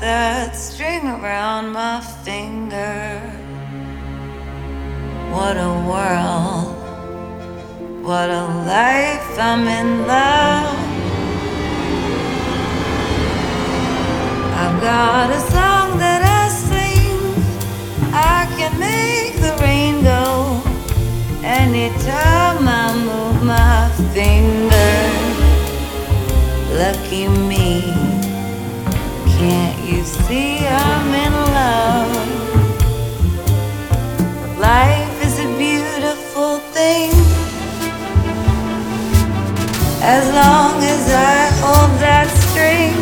that string around my finger. What a world, what a life, I'm in love. I've got a song that I sing, I can make the rain go anytime I move my finger. Lucky me, can't you see I'm in love? Life is a beautiful thing, as long as I hold that string.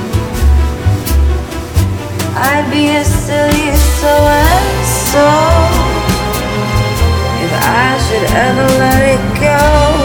I'd be a silly so-and-so if I should ever let it go.